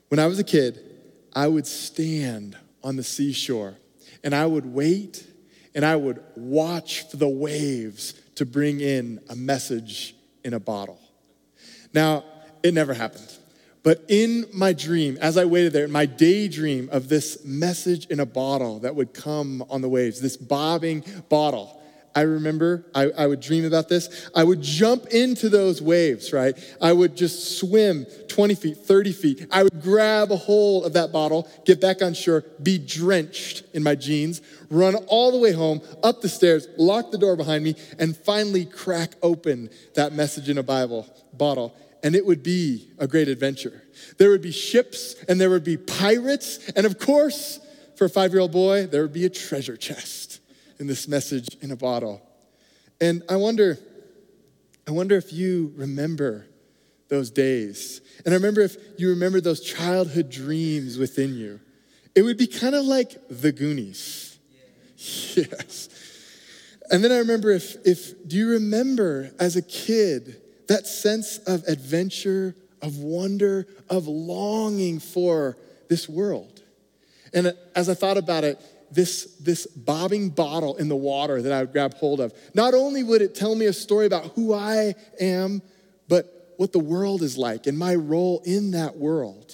When I was a kid, I would stand on the seashore and I would wait and I would watch for the waves to bring in a message in a bottle. Now, it never happened. But in my dream, as I waited there, in my daydream of this message in a bottle that would come on the waves, this bobbing bottle, I remember I would dream about this. I would jump into those waves, right? I would just swim 20 feet, 30 feet. I would grab a hold of that bottle, get back on shore, be drenched in my jeans, run all the way home, up the stairs, lock the door behind me, and finally crack open that message in a bottle. And it would be a great adventure. There would be ships and there would be pirates. And of course, for a 5-year-old boy, there would be a treasure chest in this message in a bottle. And I wonder if you remember those days. And I remember if you remember those childhood dreams within you. It would be kind of like the Goonies. Yeah. Yes. And then I remember do you remember as a kid, that sense of adventure, of wonder, of longing for this world? And as I thought about it, this bobbing bottle in the water that I would grab hold of, not only would it tell me a story about who I am, but what the world is like and my role in that world.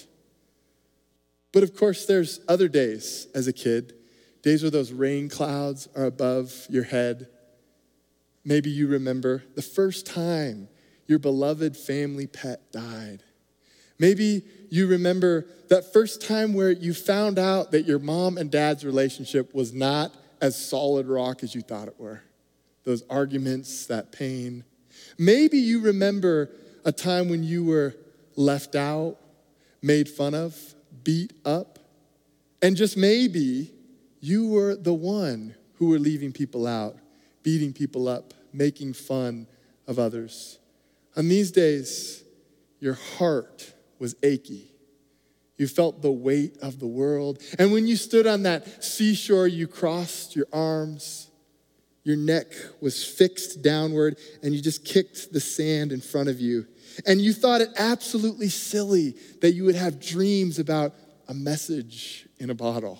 But of course, there's other days as a kid, days where those rain clouds are above your head. Maybe you remember the first time your beloved family pet died. Maybe you remember that first time where you found out that your mom and dad's relationship was not as solid rock as you thought it were. Those arguments, that pain. Maybe you remember a time when you were left out, made fun of, beat up, and just maybe you were the one who were leaving people out, beating people up, making fun of others. On these days, your heart was achy. You felt the weight of the world. And when you stood on that seashore, you crossed your arms. Your neck was fixed downward, and you just kicked the sand in front of you. And you thought it absolutely silly that you would have dreams about a message in a bottle.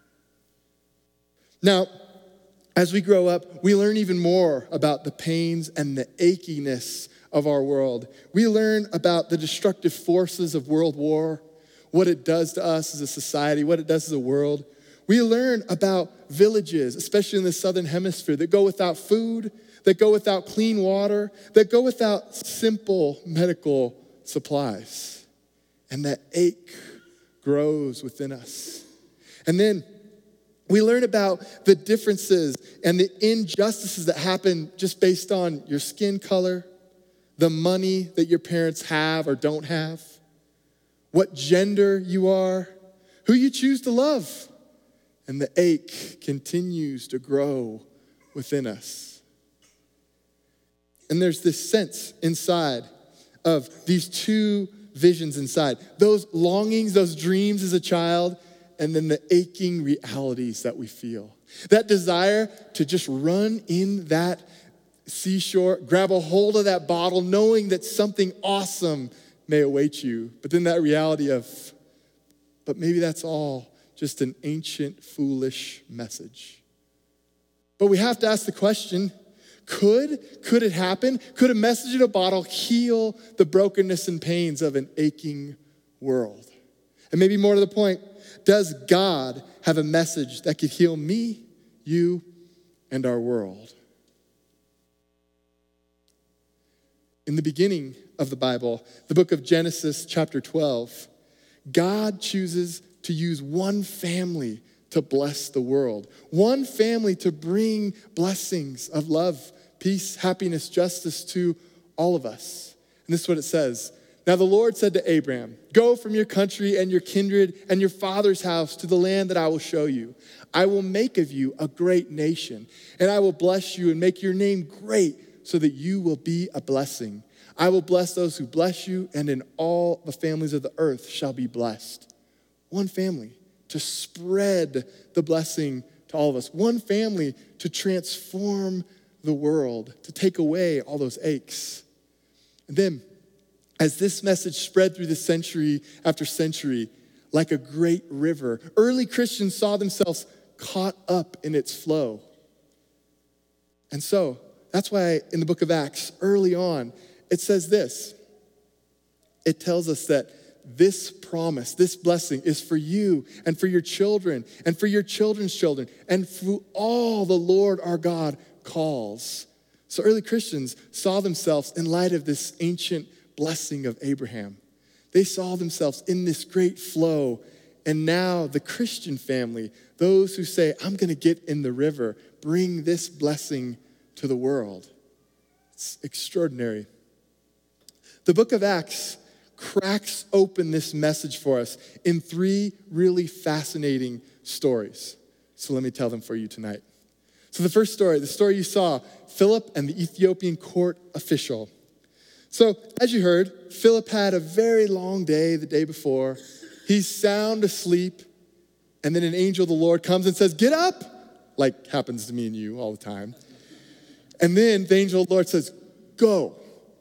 Now, as we grow up, we learn even more about the pains and the achiness of our world. We learn about the destructive forces of world war, what it does to us as a society, what it does as a world. We learn about villages, especially in the southern hemisphere, that go without food, that go without clean water, that go without simple medical supplies. And that ache grows within us. And then we learn about the differences and the injustices that happen just based on your skin color, the money that your parents have or don't have, what gender you are, who you choose to love. And the ache continues to grow within us. And there's this sense inside of these two visions inside. Those longings, those dreams as a child, and then the aching realities that we feel. That desire to just run in that seashore, grab a hold of that bottle, knowing that something awesome may await you. But then that reality of, but maybe that's all just an ancient, foolish message. But we have to ask the question, could it happen? Could a message in a bottle heal the brokenness and pains of an aching world? And maybe more to the point, does God have a message that could heal me, you, and our world? In the beginning of the Bible, the book of Genesis, chapter 12, God chooses to use one family to bless the world. One family to bring blessings of love, peace, happiness, justice to all of us. And this is what it says. Now the Lord said to Abraham, go from your country and your kindred and your father's house to the land that I will show you. I will make of you a great nation, and I will bless you and make your name great so that you will be a blessing. I will bless those who bless you, and in all the families of the earth shall be blessed. One family to spread the blessing to all of us. One family to transform the world, to take away all those aches. And then, as this message spread through the century after century, like a great river. Early Christians saw themselves caught up in its flow. And so that's why in the book of Acts, early on, it says this. It tells us that this promise, this blessing is for you and for your children and for your children's children and for all the Lord our God calls. So early Christians saw themselves in light of this ancient blessing of Abraham. They saw themselves in this great flow. And now the Christian family, those who say, I'm going to get in the river, bring this blessing to the world. It's extraordinary. The book of Acts cracks open this message for us in 3 really fascinating stories. So let me tell them for you tonight. So the first story, the story you saw, Philip and the Ethiopian court official. So as you heard, Philip had a very long day the day before. He's sound asleep, and then an angel of the Lord comes and says, get up, like happens to me and you all the time. And then the angel of the Lord says, go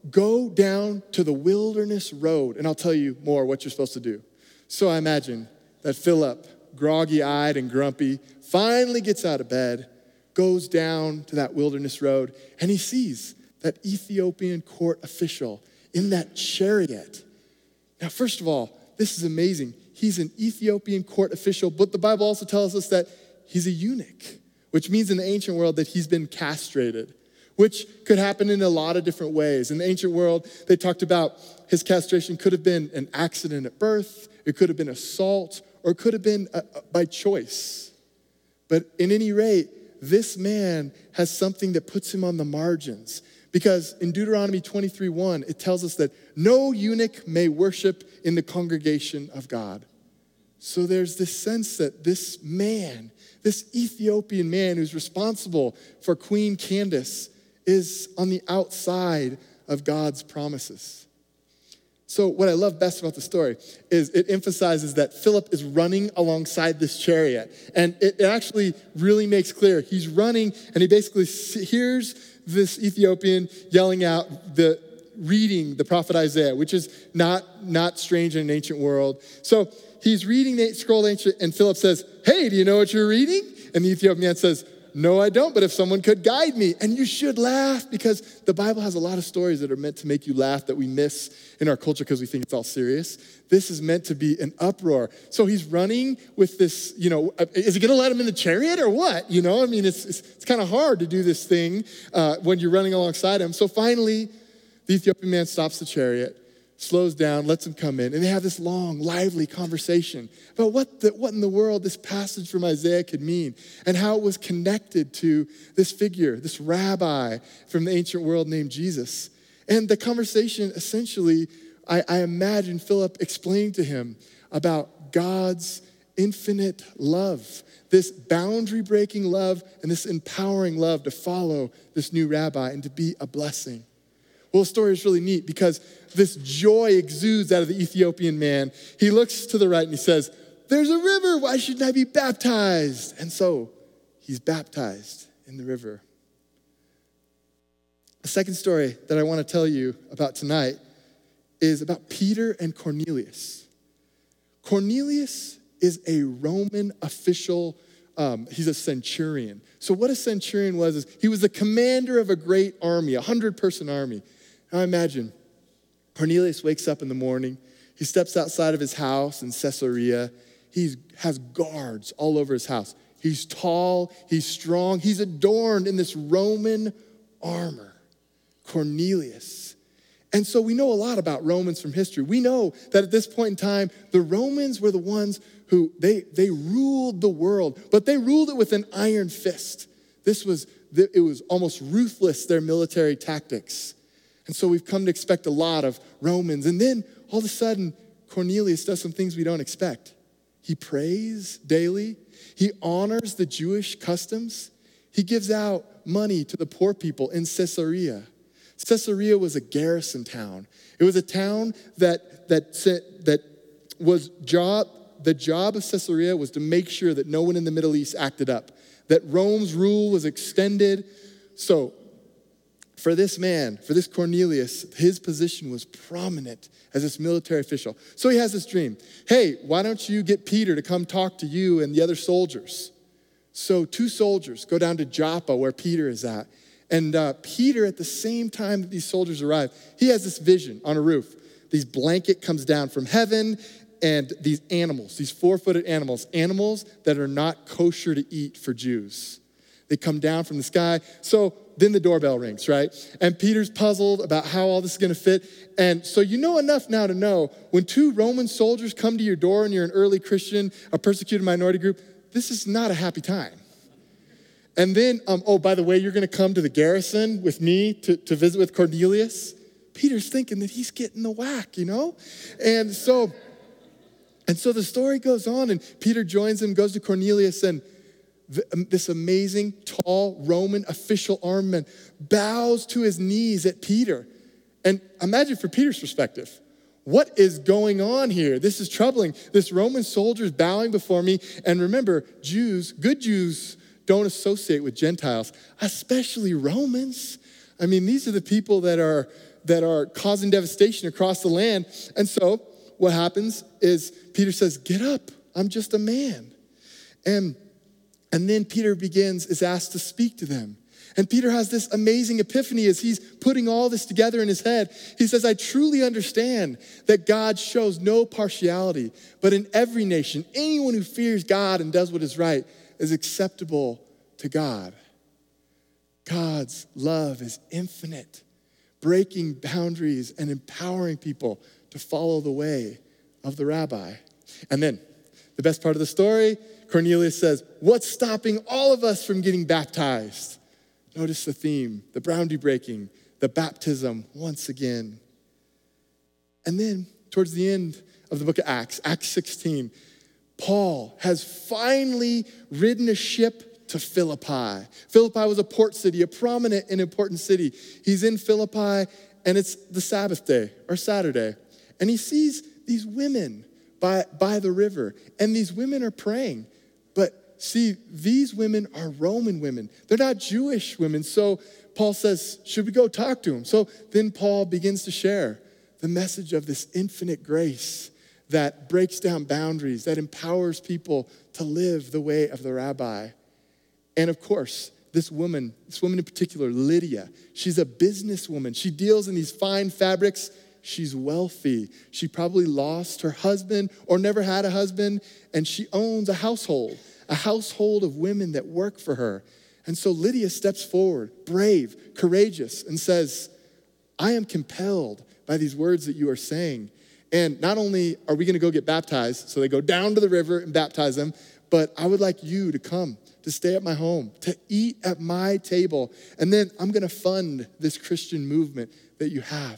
down to the wilderness road, and I'll tell you more what you're supposed to do. So I imagine that Philip, groggy-eyed and grumpy, finally gets out of bed, goes down to that wilderness road, and he sees that Ethiopian court official in that chariot. Now, first of all, this is amazing. He's an Ethiopian court official, but the Bible also tells us that he's a eunuch, which means in the ancient world that he's been castrated, which could happen in a lot of different ways. In the ancient world, they talked about his castration could have been an accident at birth, it could have been assault, or it could have been by choice. But in any rate, this man has something that puts him on the margins. Because in Deuteronomy 23:1, it tells us that no eunuch may worship in the congregation of God. So there's this sense that this man, this Ethiopian man who's responsible for Queen Candace, is on the outside of God's promises. So what I love best about the story is it emphasizes that Philip is running alongside this chariot. And it actually really makes clear. He's running and he basically hears this Ethiopian yelling out, reading the prophet Isaiah, which is not strange in an ancient world. So he's reading the scroll ancient and Philip says, hey, do you know what you're reading? And the Ethiopian man says, no, I don't, but if someone could guide me. And you should laugh because the Bible has a lot of stories that are meant to make you laugh that we miss in our culture because we think it's all serious. This is meant to be an uproar. So he's running with this, is he going to let him in the chariot or what? It's kind of hard to do this thing when you're running alongside him. So finally, the Ethiopian man stops the chariot, slows down, lets him come in, and they have this long, lively conversation about what in the world this passage from Isaiah could mean and how it was connected to this figure, this rabbi from the ancient world named Jesus. And the conversation essentially, I imagine Philip explaining to him about God's infinite love, this boundary-breaking love and this empowering love to follow this new rabbi and to be a blessing. Well, the story is really neat because this joy exudes out of the Ethiopian man. He looks to the right and he says, there's a river, why shouldn't I be baptized? And so he's baptized in the river. The second story that I want to tell you about tonight is about Peter and Cornelius. Cornelius is a Roman official. He's a centurion. So what a centurion was is he was the commander of a great army, 100-person army. Now imagine, Cornelius wakes up in the morning. He steps outside of his house in Caesarea. He has guards all over his house. He's tall, he's strong, he's adorned in this Roman armor. Cornelius. And so we know a lot about Romans from history. We know that at this point in time, the Romans were the ones who, they ruled the world, but they ruled it with an iron fist. It was almost ruthless, their military tactics. And so we've come to expect a lot of Romans. And then all of a sudden, Cornelius does some things we don't expect. He prays daily. He honors the Jewish customs. He gives out money to the poor people in Caesarea. Caesarea was a garrison town. It was a town the job of Caesarea was to make sure that no one in the Middle East acted up, that Rome's rule was extended. So for this man, for this Cornelius, his position was prominent as this military official. So he has this dream. Hey, why don't you get Peter to come talk to you and the other soldiers? So 2 soldiers go down to Joppa where Peter is at. And Peter, at the same time that these soldiers arrive, he has this vision on a roof. This blanket comes down from heaven, and these animals, these 4-footed animals that are not kosher to eat for Jews. They come down from the sky. So then the doorbell rings, right? And Peter's puzzled about how all this is gonna fit. And so you know enough now to know when 2 Roman soldiers come to your door and you're an early Christian, a persecuted minority group, this is not a happy time. And then, oh, by the way, you're gonna come to the garrison with me to visit with Cornelius. Peter's thinking that he's getting the whack, you know? And so the story goes on, and Peter joins him, goes to Cornelius, and this amazing, tall Roman official armed man bows to his knees at Peter. And imagine from Peter's perspective, what is going on here? This is troubling. This Roman soldier is bowing before me. And remember, good Jews don't associate with Gentiles, especially Romans. I mean, these are the people that are causing devastation across the land. And so what happens is Peter says, get up, I'm just a man. And then Peter is asked to speak to them. And Peter has this amazing epiphany as he's putting all this together in his head. He says, I truly understand that God shows no partiality, but in every nation, anyone who fears God and does what is right is acceptable to God. God's love is infinite, breaking boundaries and empowering people to follow the way of the rabbi. And then the best part of the story, Cornelius says, what's stopping all of us from getting baptized? Notice the theme, the boundary breaking, the baptism once again. And then towards the end of the book of Acts 16, Paul has finally ridden a ship to Philippi. Philippi was a port city, a prominent and important city. He's in Philippi, and it's the Sabbath day or Saturday. And he sees these women by the river, and these women are praying. But see, these women are Roman women. They're not Jewish women. So Paul says, should we go talk to them? So then Paul begins to share the message of this infinite grace that breaks down boundaries, that empowers people to live the way of the rabbi. And of course, this woman in particular, Lydia, she's a businesswoman. She deals in these fine fabrics. She's wealthy. She probably lost her husband or never had a husband, and she owns a household of women that work for her. And so Lydia steps forward, brave, courageous, and says, I am compelled by these words that you are saying. And not only are we gonna go get baptized, so they go down to the river and baptize them, but I would like you to come, to stay at my home, to eat at my table, and then I'm gonna fund this Christian movement that you have.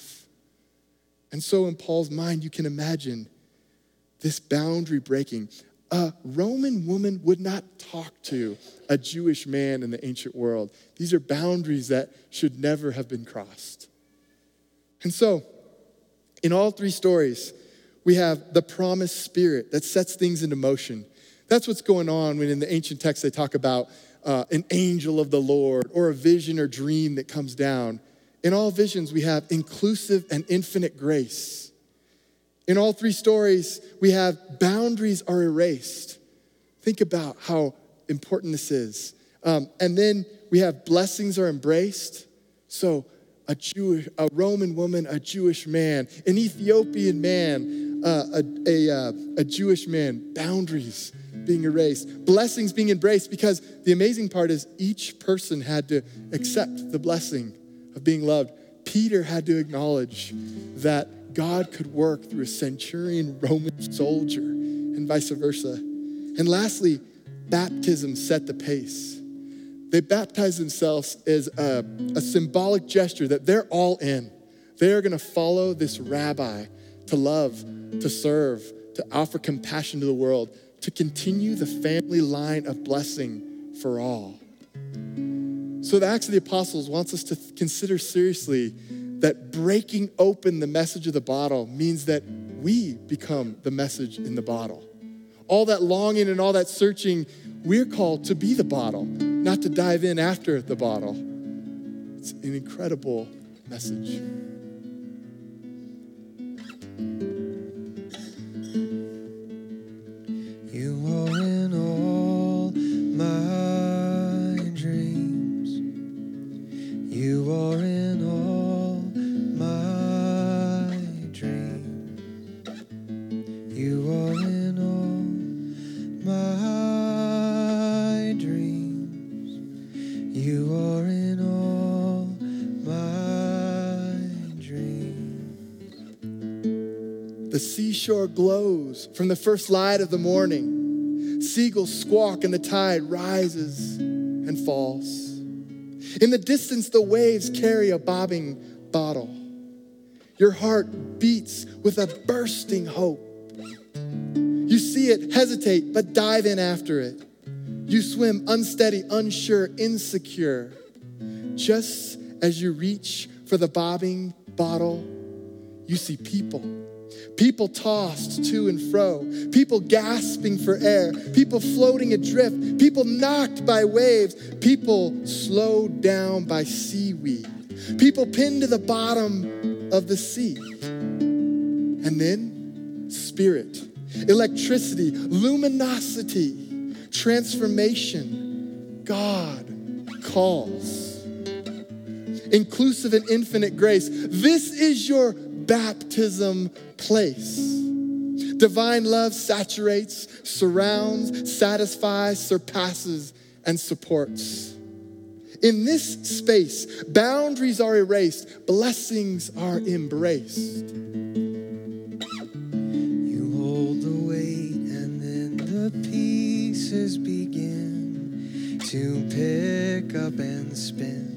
And so in Paul's mind, you can imagine this boundary breaking. A Roman woman would not talk to a Jewish man in the ancient world. These are boundaries that should never have been crossed. And so, in all 3 stories, we have the promised spirit that sets things into motion. That's what's going on when in the ancient text they talk about an angel of the Lord or a vision or dream that comes down. In all visions, we have inclusive and infinite grace. In all 3 stories, we have boundaries are erased. Think about how important this is. And then we have blessings are embraced. So a Roman woman, a Jewish man, an Ethiopian man, a Jewish man, boundaries being erased, blessings being embraced, because the amazing part is each person had to accept the blessing of being loved. Peter had to acknowledge that God could work through a centurion Roman soldier and vice versa. And lastly, baptism set the pace. They baptized themselves as a symbolic gesture that they're all in. They are gonna follow this rabbi to love, to serve, to offer compassion to the world, to continue the family line of blessing for all. So the Acts of the Apostles wants us to consider seriously that breaking open the message of the bottle means that we become the message in the bottle. All that longing and all that searching, we're called to be the bottle, not to dive in after the bottle. It's an incredible message. You are in all my dreams. You are in all my dreams. You are in all my dreams. You are in all my dreams. The seashore glows from the first light of the morning. Seagulls squawk and the tide rises and falls. In the distance, the waves carry a bobbing bottle. Your heart beats with a bursting hope. You see it hesitate, but dive in after it. You swim unsteady, unsure, insecure. Just as you reach for the bobbing bottle, you see people. People tossed to and fro. People gasping for air. People floating adrift. People knocked by waves. People slowed down by seaweed. People pinned to the bottom of the sea. And then, spirit, electricity, luminosity, transformation. God calls. Inclusive and infinite grace. This is your baptism place. Divine love saturates, surrounds, satisfies, surpasses, and supports. In this space, boundaries are erased, blessings are embraced. You hold the weight and then the pieces begin to pick up and spin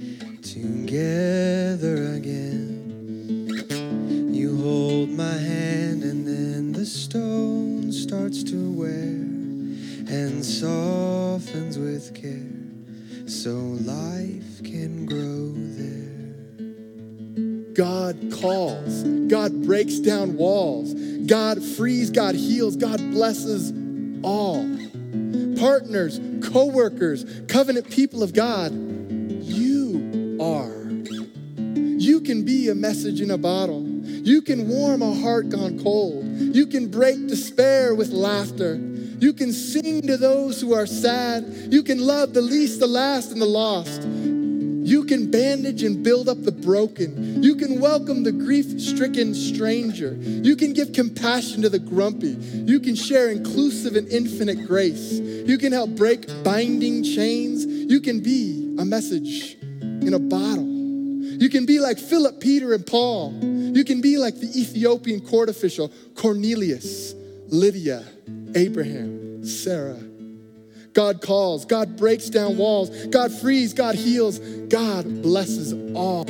together again. You hold my hand and then the stone starts to wear and softens with care so life can grow there. God calls. God breaks down walls. God frees. God heals. God blesses all. Partners, co-workers, covenant people of God, you are. You can be a message in a bottle. You can warm a heart gone cold. You can break despair with laughter. You can sing to those who are sad. You can love the least, the last, and the lost. You can bandage and build up the broken. You can welcome the grief-stricken stranger. You can give compassion to the grumpy. You can share inclusive and infinite grace. You can help break binding chains. You can be a message in a bottle. You can be like Philip, Peter, and Paul. You can be like the Ethiopian court official, Cornelius, Lydia, Abraham, Sarah. God calls, God breaks down walls, God frees, God heals, God blesses all.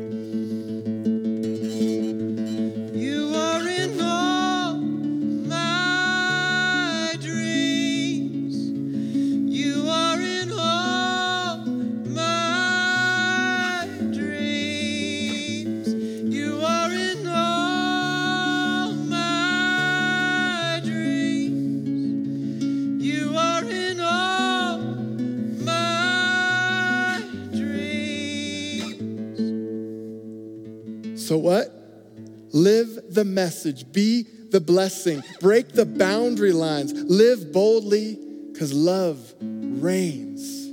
You are in all my dreams. You are in all my dreams. You are in all my dreams. You are in all my dreams. So what? Live the message, be the blessing, break the boundary lines, live boldly because love reigns.